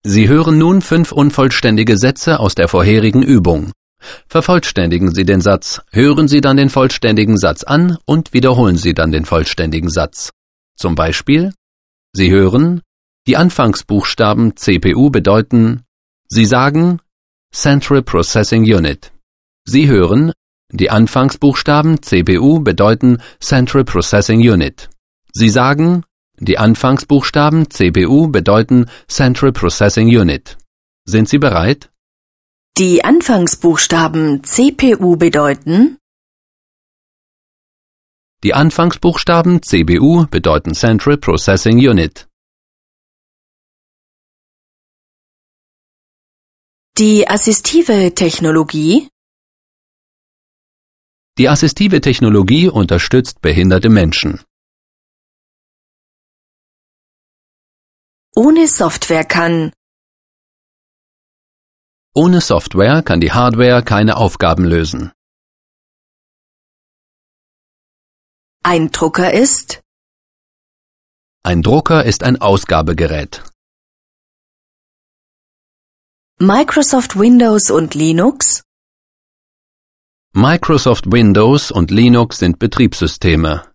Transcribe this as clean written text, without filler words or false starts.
Sie hören nun 5 unvollständige Sätze aus der vorherigen Übung. Vervollständigen Sie den Satz, hören Sie dann den vollständigen Satz an und wiederholen Sie dann den vollständigen Satz. Zum Beispiel: Sie hören, die Anfangsbuchstaben CPU bedeuten, Sie sagen Central Processing Unit. Sie hören, die Anfangsbuchstaben CPU bedeuten Central Processing Unit. Sie sagen, die Anfangsbuchstaben CPU bedeuten Central Processing Unit. Sind Sie bereit? Die Anfangsbuchstaben CPU bedeuten. Die Anfangsbuchstaben CPU bedeuten Central Processing Unit. Die assistive Technologie. Die assistive Technologie unterstützt behinderte Menschen. Ohne Software kann. Ohne Software kann die Hardware keine Aufgaben lösen. Ein Drucker ist. Ein Drucker ist ein Ausgabegerät. Microsoft Windows und Linux. Microsoft Windows und Linux sind Betriebssysteme.